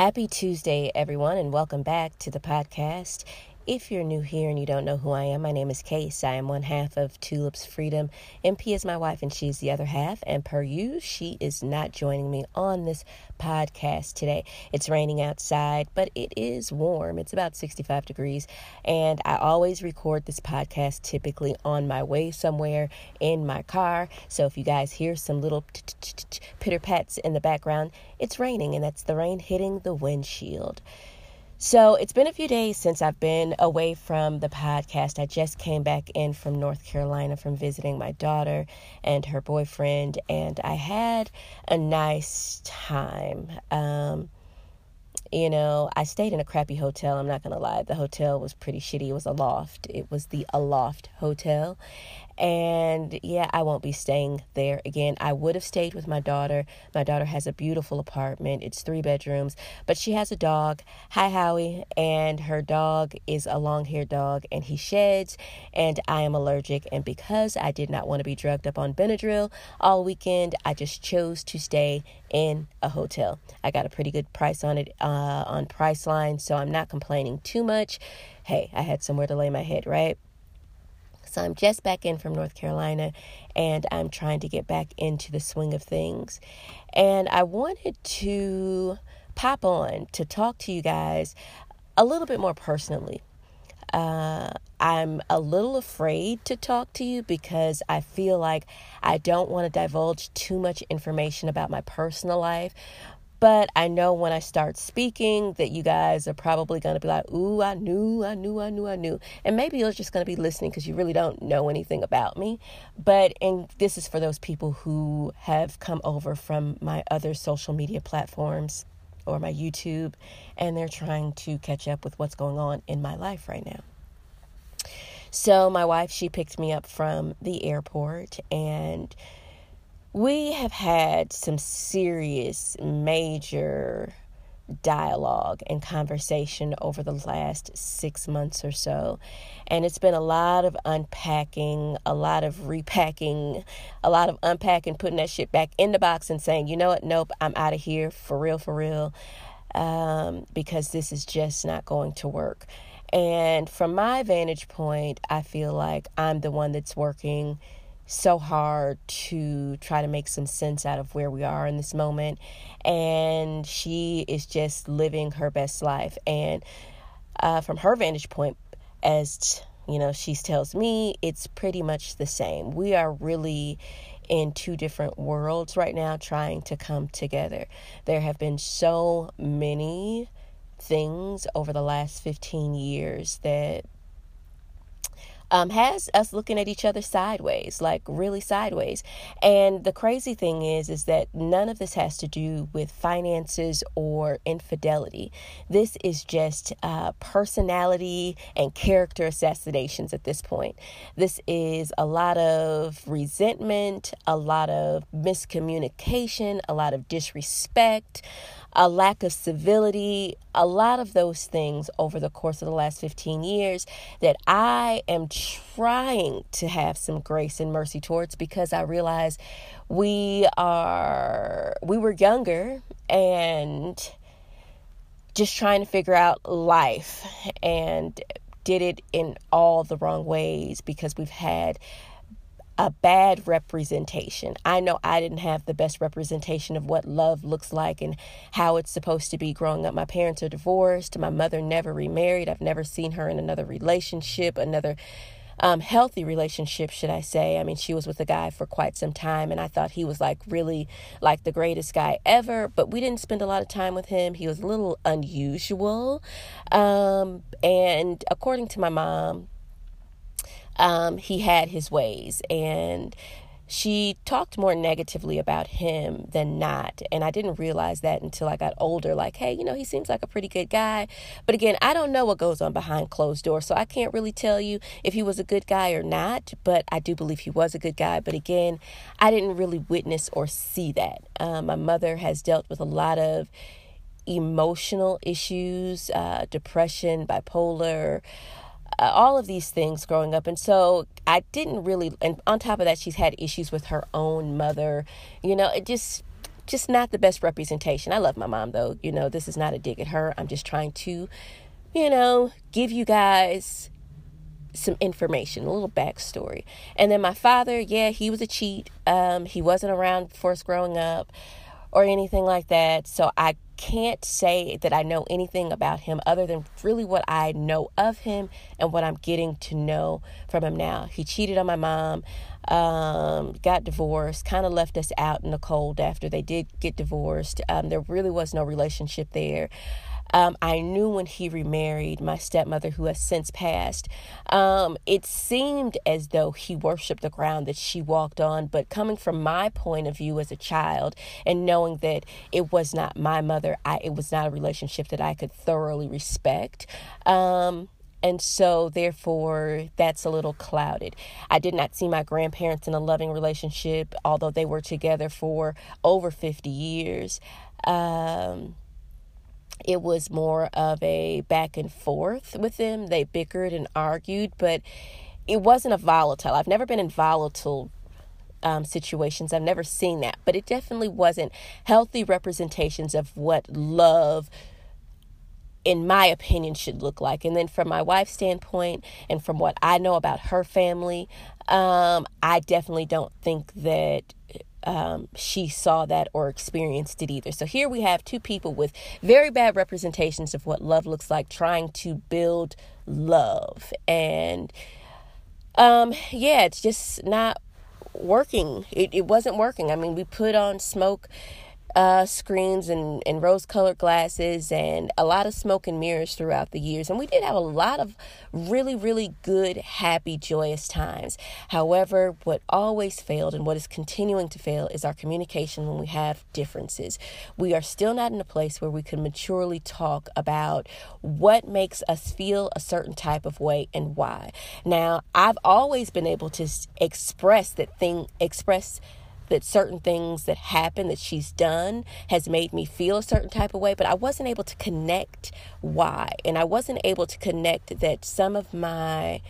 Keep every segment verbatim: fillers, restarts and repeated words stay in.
Happy Tuesday, everyone, and welcome back to the podcast. If you're new here and you don't know who I am, my name is Case. I am one half of Tulips Freedom. M P is my wife, and she's the other half. And per you, she is not joining me on this podcast today. It's raining outside, but it is warm. It's about sixty-five degrees. And I always record this podcast typically on my way somewhere in my car. So if you guys hear some little pitter-pats in the background, it's raining, and that's the rain hitting the windshield. So it's been a few days since I've been away from the podcast. I just came back in from North Carolina from visiting my daughter and her boyfriend, and I had a nice time. Um, you know, I stayed in a crappy hotel. I'm not going to lie. The hotel was pretty shitty. It was a loft. It was the Aloft Hotel. And yeah, I won't be staying there again. I would have stayed with my daughter. My daughter has a beautiful apartment. It's three bedrooms, but she has a dog. Hi, Howie. And her dog is a long-haired dog, and he sheds, and I am allergic. And because I did not want to be drugged up on Benadryl all weekend, I just chose to stay in a hotel. I got a pretty good price on it uh, on Priceline, so I'm not complaining too much. Hey, I had somewhere to lay my head, right? So I'm just back in from North Carolina, and I'm trying to get back into the swing of things. And I wanted to pop on to talk to you guys a little bit more personally. Uh, I'm a little afraid to talk to you because I feel like I don't want to divulge too much information about my personal life. But I know when I start speaking that you guys are probably going to be like, ooh, I knew, I knew, I knew, I knew. And maybe you're just going to be listening because you really don't know anything about me. But and this is for those people who have come over from my other social media platforms or my YouTube, and they're trying to catch up with what's going on in my life right now. So my wife, she picked me up from the airport, and we have had some serious, major dialogue and conversation over the last six months or so. And it's been a lot of unpacking, a lot of repacking, a lot of unpacking, putting that shit back in the box and saying, you know what, nope, I'm out of here for real, for real, um, because this is just not going to work. And from my vantage point, I feel like I'm the one that's working so hard to try to make some sense out of where we are in this moment, and she is just living her best life. And uh, from her vantage point, as you know, she tells me it's pretty much the same. We are really in two different worlds right now trying to come together. There have been so many things over the last fifteen years that Um, has us looking at each other sideways, like really sideways. And the crazy thing is, is that none of this has to do with finances or infidelity. This is just uh, personality and character assassinations at this point. This is a lot of resentment, a lot of miscommunication, a lot of disrespect, a lack of civility, a lot of those things over the course of the last fifteen years that I am trying to have some grace and mercy towards, because I realize we are, we were younger and just trying to figure out life, and did it in all the wrong ways because we've had a bad representation. I know I didn't have the best representation of what love looks like and how it's supposed to be growing up. My parents are divorced. My mother never remarried. I've never seen her in another relationship, another um, healthy relationship, should I say. I mean, she was with a guy for quite some time, and I thought he was like really like the greatest guy ever, but we didn't spend a lot of time with him. He was a little unusual. Um, and according to my mom, Um, he had his ways, and she talked more negatively about him than not. And I didn't realize that until I got older. Like, hey, you know, he seems like a pretty good guy. But again, I don't know what goes on behind closed doors, so I can't really tell you if he was a good guy or not. But I do believe he was a good guy. But again, I didn't really witness or see that. Um, my mother has dealt with a lot of emotional issues, uh, depression, bipolar, Uh, all of these things growing up. And so I didn't really, and on top of that, she's had issues with her own mother. You know, it just, just not the best representation. I love my mom, though. You know, this is not a dig at her. I'm just trying to, you know, give you guys some information, a little backstory. And then my father, yeah, he was a cheat. Um, he wasn't around for us growing up or anything like that. So I can't say that I know anything about him other than really what I know of him and what I'm getting to know from him now. He cheated on my mom, um, got divorced, kind of left us out in the cold after they did get divorced. Um, there really was no relationship there. Um, I knew when he remarried my stepmother, who has since passed, um, it seemed as though he worshiped the ground that she walked on. But coming from my point of view as a child and knowing that it was not my mother, I, it was not a relationship that I could thoroughly respect. Um, and so, therefore, that's a little clouded. I did not see my grandparents in a loving relationship, although they were together for over fifty years. Um... It was more of a back and forth with them. They bickered and argued, but it wasn't a volatile. I've never been in volatile um, situations. I've never seen that, but it definitely wasn't healthy representations of what love, in my opinion, should look like. And then from my wife's standpoint and from what I know about her family, um, I definitely don't think that Um, she saw that or experienced it either. So here we have two people with very bad representations of what love looks like, trying to build love. And um, yeah, it's just not working. It, it wasn't working. I mean, we put on smoke uh, screens and, and rose-colored glasses and a lot of smoke and mirrors throughout the years. And we did have a lot of really, really good, happy, joyous times. However, what always failed and what is continuing to fail is our communication when we have differences. We are still not in a place where we can maturely talk about what makes us feel a certain type of way and why. Now, I've always been able to express that thing, express that certain things that happen that she's done has made me feel a certain type of way, but I wasn't able to connect why. And I wasn't able to connect that some of my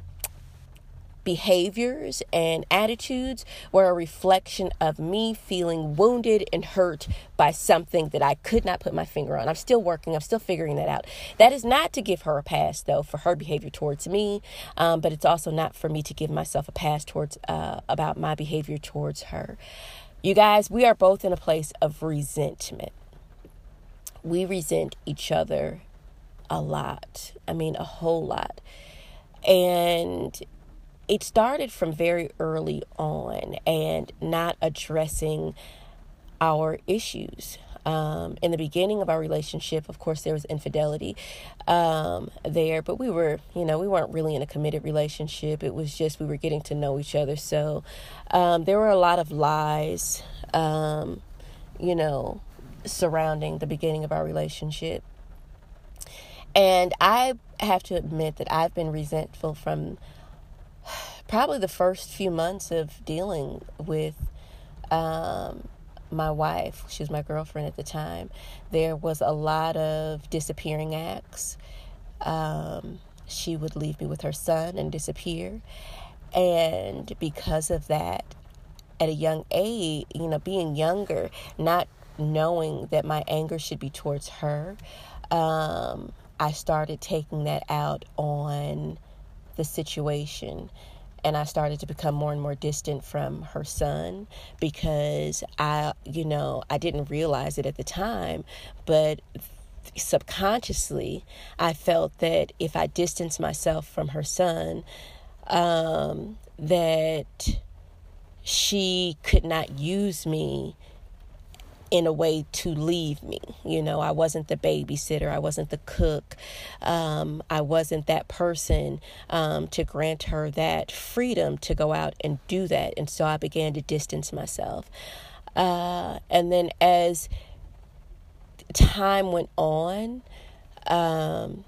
behaviors and attitudes were a reflection of me feeling wounded and hurt by something that I could not put my finger on. I'm still working. I'm still figuring that out. That is not to give her a pass, though, for her behavior towards me, um, but it's also not for me to give myself a pass towards uh, about my behavior towards her. You guys, we are both in a place of resentment. We resent each other a lot. I mean, a whole lot. And it started from very early on and not addressing our issues. Um, in the beginning of our relationship, of course, there was infidelity um, there, but we were, you know, we weren't really in a committed relationship. It was just we were getting to know each other. So um, there were a lot of lies, um, you know, surrounding the beginning of our relationship. And I have to admit that I've been resentful from probably the first few months of dealing with um, my wife. She was my girlfriend at the time. There was a lot of disappearing acts. Um, she would leave me with her son and disappear. And because of that, at a young age, you know, being younger, not knowing that my anger should be towards her, um, I started taking that out on the situation. And I started to become more and more distant from her son because I, you know, I didn't realize it at the time, but subconsciously I felt that if I distanced myself from her son, um, that she could not use me in a way to leave me. You know, I wasn't the babysitter. I wasn't the cook. Um, I wasn't that person um, to grant her that freedom to go out and do that. And so I began to distance myself. Uh, and then as time went on, um,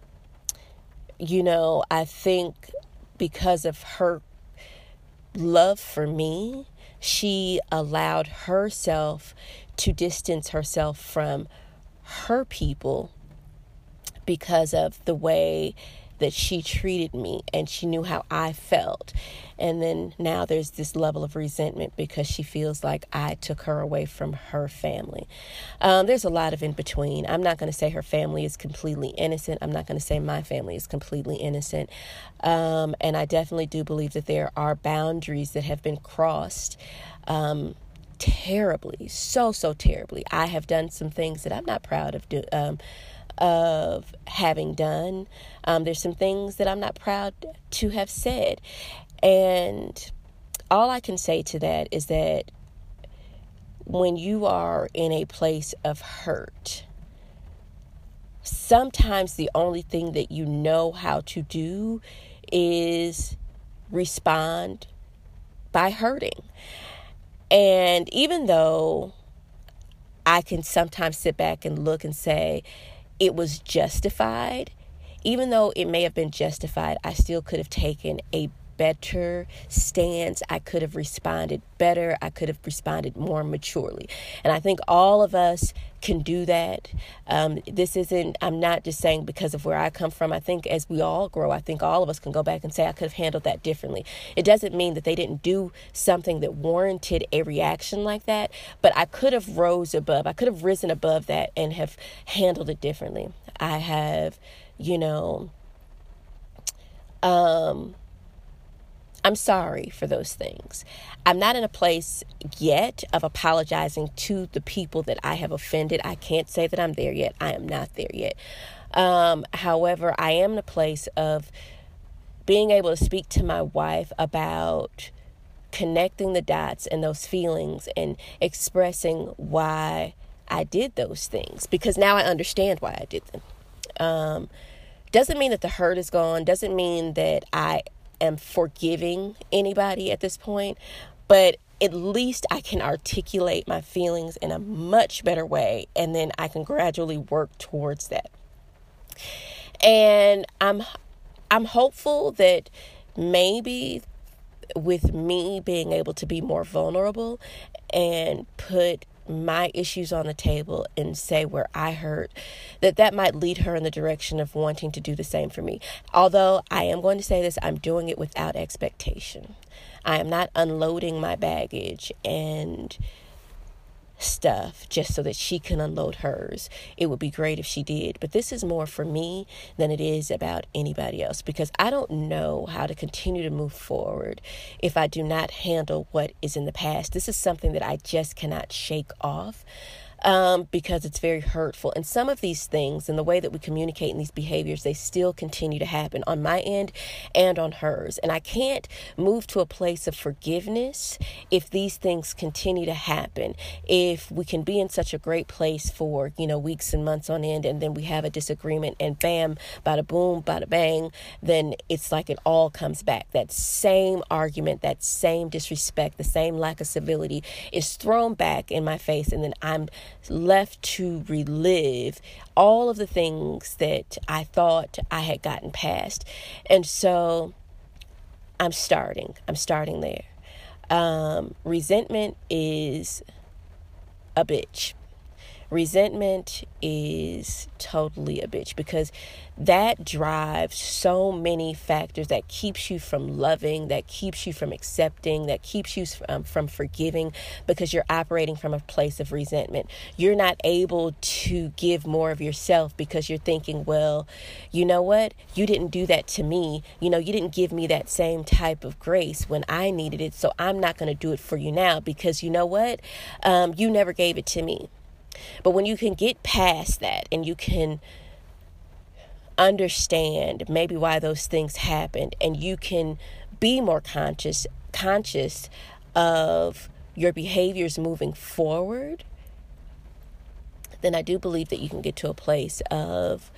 you know, I think because of her love for me, she allowed herself to distance herself from her people because of the way that she treated me and she knew how I felt. And then now there's this level of resentment because she feels like I took her away from her family. Um, there's a lot of in between. I'm not going to say her family is completely innocent. I'm not going to say my family is completely innocent. Um, and I definitely do believe that there are boundaries that have been crossed um, terribly, so, so terribly. I have done some things that I'm not proud of doing. Um, of having done. Um, there's some things that I'm not proud to have said. And all I can say to that is that when you are in a place of hurt, sometimes the only thing that you know how to do is respond by hurting. And even though I can sometimes sit back and look and say, it was justified, even though it may have been justified, I still could have taken a better stance. I could have responded better. I could have responded more maturely. And I think all of us can do that. Um, this isn't, I'm not just saying because of where I come from. I think as we all grow, I think all of us can go back and say, I could have handled that differently. It doesn't mean that they didn't do something that warranted a reaction like that, but I could have rose above, I could have risen above that and have handled it differently. I have, you know, um, I'm sorry for those things. I'm not in a place yet of apologizing to the people that I have offended. I can't say that I'm there yet. I am not there yet. Um, however, I am in a place of being able to speak to my wife about connecting the dots and those feelings and expressing why I did those things, because now I understand why I did them. Um, doesn't mean that the hurt is gone. Doesn't mean that I am forgiving anybody at this point, but at least I can articulate my feelings in a much better way, and then I can gradually work towards that. And I'm I'm hopeful that maybe with me being able to be more vulnerable and put my issues on the table and say where I hurt, that that might lead her in the direction of wanting to do the same for me. Although I am going to say this, I'm doing it without expectation. I am not unloading my baggage and stuff just so that she can unload hers. It would be great if she did, but this is more for me than it is about anybody else, because I don't know how to continue to move forward if I do not handle what is in the past. This is something that I just cannot shake off. Um, because it's very hurtful. And some of these things and the way that we communicate in these behaviors, they still continue to happen on my end and on hers. And I can't move to a place of forgiveness if these things continue to happen. If we can be in such a great place for, you know, weeks and months on end, and then we have a disagreement and bam, bada boom, bada bang, then it's like it all comes back. That same argument, that same disrespect, the same lack of civility is thrown back in my face, and then I'm left to relive all of the things that I thought I had gotten past. And so I'm starting. I'm starting there. Um, resentment is a bitch. Resentment is totally a bitch, because that drives so many factors that keeps you from loving, that keeps you from accepting, that keeps you um, from forgiving, because you're operating from a place of resentment. You're not able to give more of yourself because you're thinking, well, you know what? You didn't do that to me. You know, you didn't give me that same type of grace when I needed it, so I'm not going to do it for you now because you know what? Um, you never gave it to me. But when you can get past that and you can understand maybe why those things happened, and you can be more conscious, conscious of your behaviors moving forward, then I do believe that you can get to a place of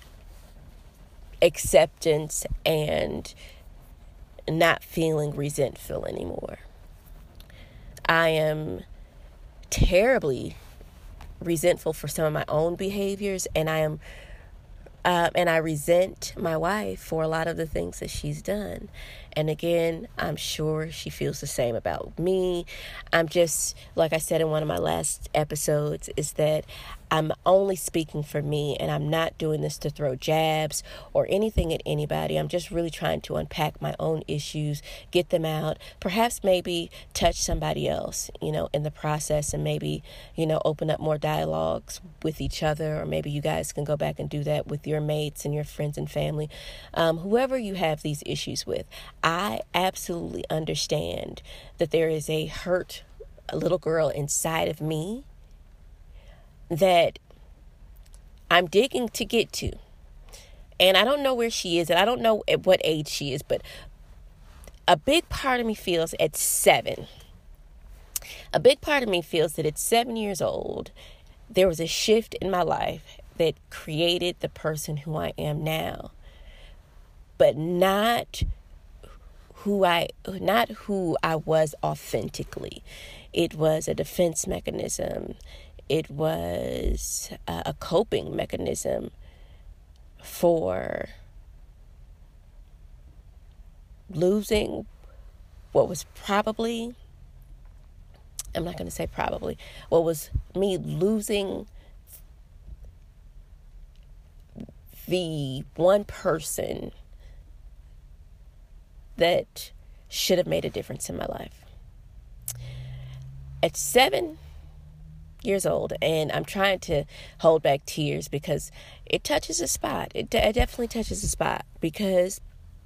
acceptance and not feeling resentful anymore. I am terribly resentful for some of my own behaviors, and I am uh, and I resent my wife for a lot of the things that she's done. And again, I'm sure she feels the same about me. I'm just, like I said in one of my last episodes, is that I'm only speaking for me, and I'm not doing this to throw jabs or anything at anybody. I'm just really trying to unpack my own issues, get them out, perhaps maybe touch somebody else, you know, in the process, and maybe, you know, open up more dialogues with each other, or maybe you guys can go back and do that with your mates and your friends and family, um, whoever you have these issues with. I absolutely understand that there is a hurt, a little girl inside of me that I'm digging to get to. And I don't know where she is, and I don't know at what age she is, but a big part of me feels at seven. A big part of me feels that at seven years old, there was a shift in my life that created the person who I am now. But not who I not who I was authentically. It was a defense mechanism. It was uh, a coping mechanism for losing what was probably, I'm not going to say probably, what was me losing the one person that should have made a difference in my life. At seven years old, and I'm trying to hold back tears because it touches a spot. It, de- it definitely touches a spot, because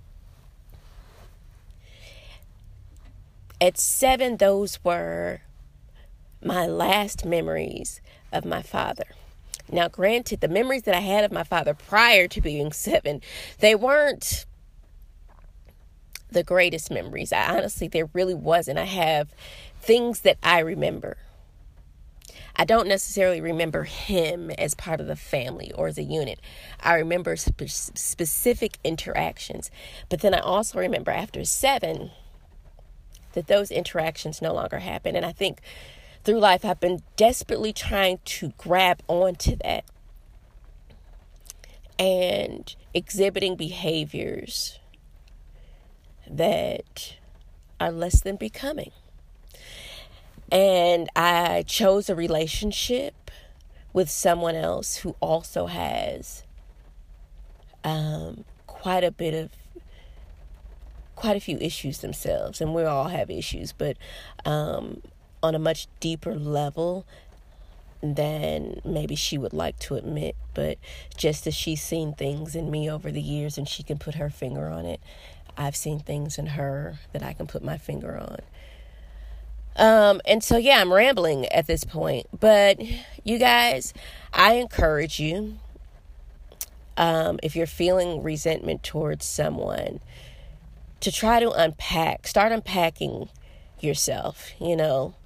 at seven, those were my last memories of my father. Now, granted, the memories that I had of my father prior to being seven, they weren't the greatest memories. I honestly, there really wasn't. I have things that I remember. I don't necessarily remember him as part of the family or as a unit. I remember spe- specific interactions. But then I also remember after seven that those interactions no longer happen. And I think through life, I've been desperately trying to grab onto that and exhibiting behaviors that are less than becoming. And I chose a relationship with someone else who also has um, quite a bit of, quite a few issues themselves. And we all have issues, but um, on a much deeper level than maybe she would like to admit. But just as she's seen things in me over the years and she can put her finger on it, I've seen things in her that I can put my finger on. Um, and so, yeah, I'm rambling at this point, but you guys, I encourage you, um, if you're feeling resentment towards someone, to try to unpack, start unpacking yourself, you know,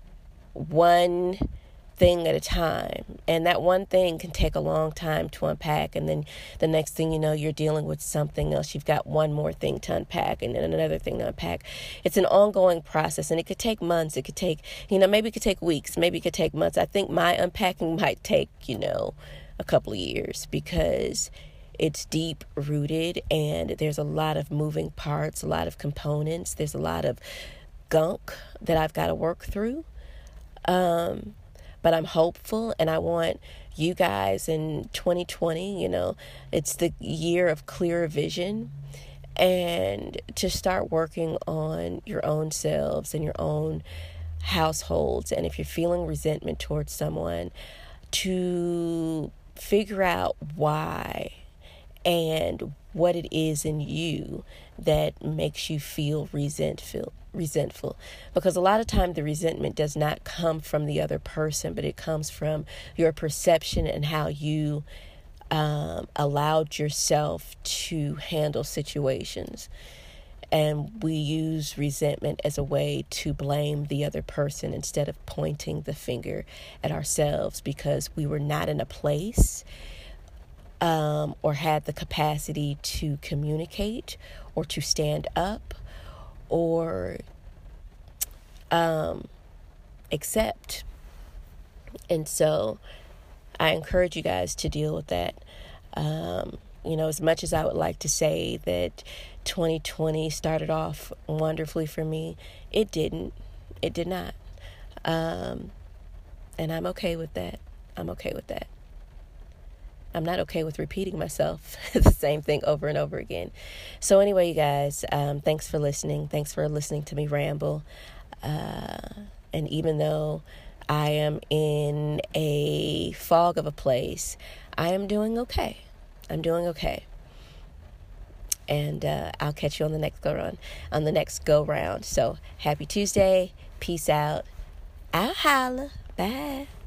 one thing at a time. And that one thing can take a long time to unpack. And then the next thing you know, you're dealing with something else. You've got one more thing to unpack and then another thing to unpack. It's an ongoing process, and it could take months. It could take, you know, maybe it could take weeks. Maybe it could take months. I think my unpacking might take, you know, a couple of years, because it's deep rooted and there's a lot of moving parts, a lot of components. There's a lot of gunk that I've got to work through. Um, But I'm hopeful, and I want you guys in twenty twenty, you know, it's the year of clearer vision, and to start working on your own selves and your own households. And if you're feeling resentment towards someone, to figure out why and what it is in you that makes you feel resentful. resentful because a lot of time the resentment does not come from the other person, but it comes from your perception and how you um, allowed yourself to handle situations. And we use resentment as a way to blame the other person instead of pointing the finger at ourselves, because we were not in a place um, or had the capacity to communicate or to stand up or um, accept. And so I encourage you guys to deal with that. Um, you know, as much as I would like to say that twenty twenty started off wonderfully for me, it didn't. It did not. Um, and I'm okay with that. I'm okay with that. I'm not okay with repeating myself the same thing over and over again. So anyway, you guys, um, thanks for listening. Thanks for listening to me ramble. Uh, and even though I am in a fog of a place, I am doing okay. I'm doing okay. And uh, I'll catch you on the next go run, on the next go round. So happy Tuesday. Peace out. I'll holla. Bye.